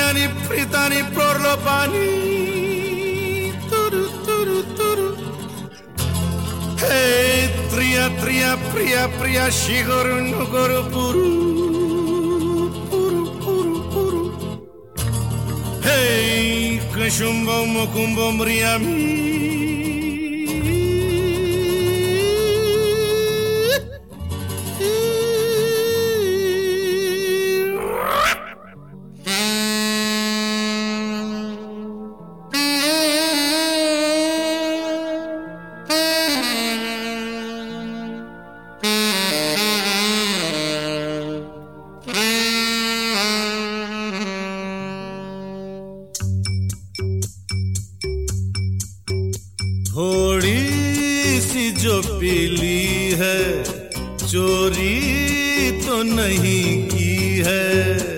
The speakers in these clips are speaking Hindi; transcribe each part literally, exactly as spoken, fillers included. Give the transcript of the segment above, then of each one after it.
Priani, Pritani, Prolopani. Turu, turu, turu. Hey, Tria, Tria, Priya, Priya, Shigoru, Nugoru, Puru. Puru, Puru, Puru. Hey, Kashumbo, Mokumbo, Mriami. थोड़ी सी जो पीली है चोरी तो नहीं की है,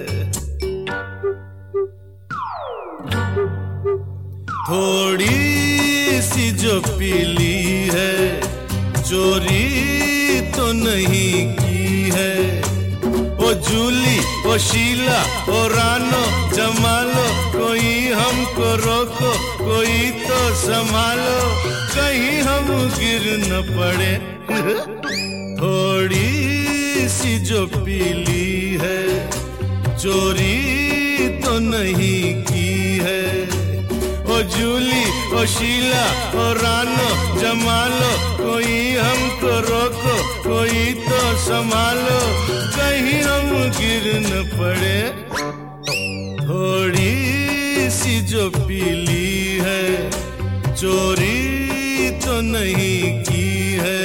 थोड़ी सी जो पीली है चोरी तो नहीं की है। ओ जूली ओ शीला ओ रानो जमालो, कोई हमको रोको कोई तो संभालो, कहीं हम गिर न पड़े। थोड़ी सी जो पीली है चोरी तो नहीं की है। ओ जूली ओ शीला ओ रानो जमालो, कोई हमको रोको कोई तो संभालो, कहीं हम गिर न पड़े। थोड़ी सी जो पीली है चोरी तो नहीं की है।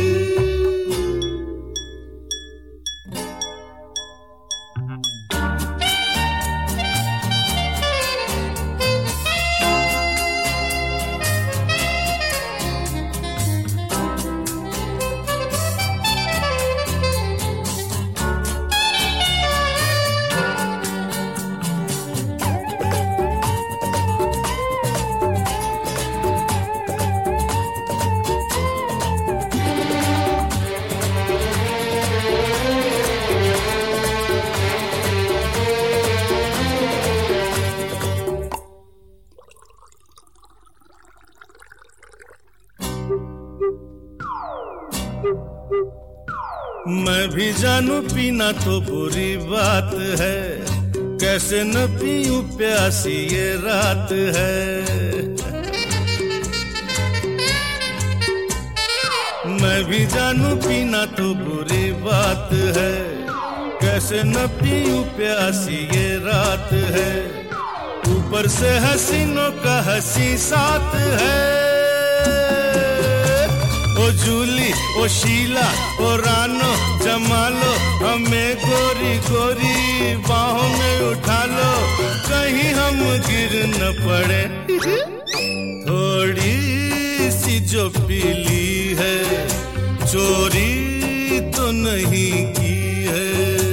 मैं भी जानू पीना तो बुरी बात है, कैसे न पीऊं प्यासी ये रात है। मैं भी जानू पीना तो बुरी बात है, कैसे न पीऊं प्यासी ये रात है। ऊपर से हसीनों का हंसी साथ है। ओ जूली ओ शीला ओ रानो जमालो, हमें गोरी गोरी बाहों में उठा लो, कहीं हम गिर न पड़े। थोड़ी सी जो पीली है चोरी तो नहीं की है।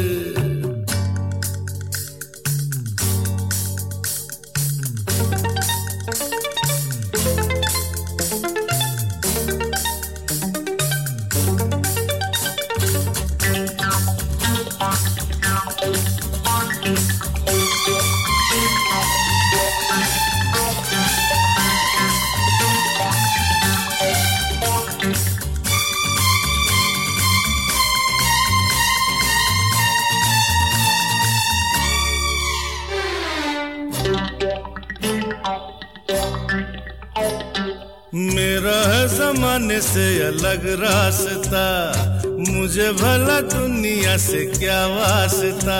मेरा है जमाने से अलग रास्ता, मुझे भला दुनिया से क्या वास्ता।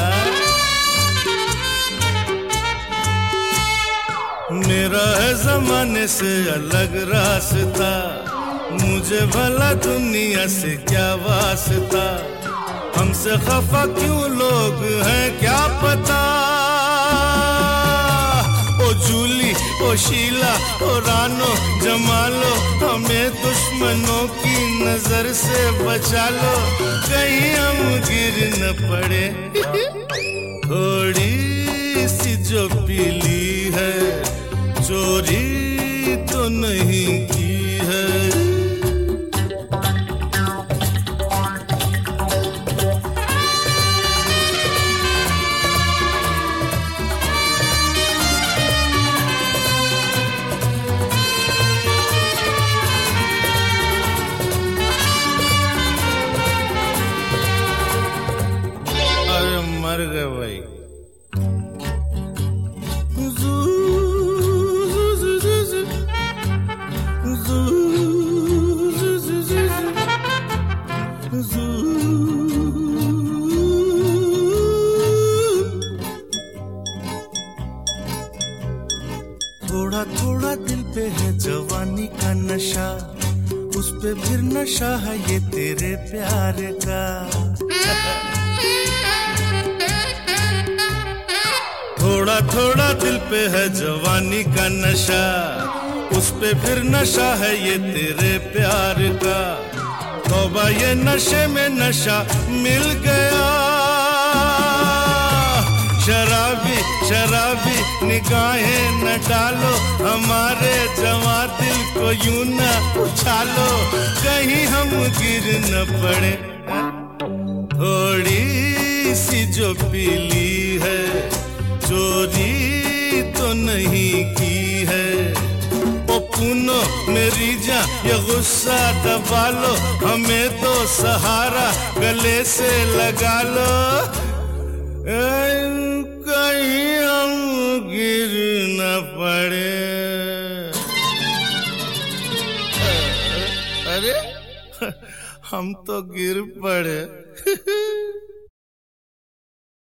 मेरा है जमाने से अलग रास्ता, मुझे भला दुनिया से क्या वास्ता। हमसे खफा क्यों लोग हैं क्या पता। ओ जूली ओ शीला ओ रानो जमालो, हमें दुश्मनों की नजर से बचा लो, कहीं हम गिर न पड़े। थोड़ी सी जो पीली है चोरी तो नहीं की है। उस पे फिर नशा है ये तेरे प्यार का। थोड़ा थोड़ा दिल पे है जवानी का नशा, उस पे फिर नशा है ये तेरे प्यार का। तौबा ये नशे में नशा मिल गया, शराबी शराबी निगाहें न डालो, हमारे जवां दिल को यूं न उछालो, कहीं हम गिर न पड़े। थोड़ी सी जो पीली है चोरी तो नहीं की है, ओ पुनो मेरी जा ये गुस्सा दबा लो, हमें तो सहारा गले से लगा लो, कहीं हम गिर न पड़े। अरे हम तो गिर पड़े।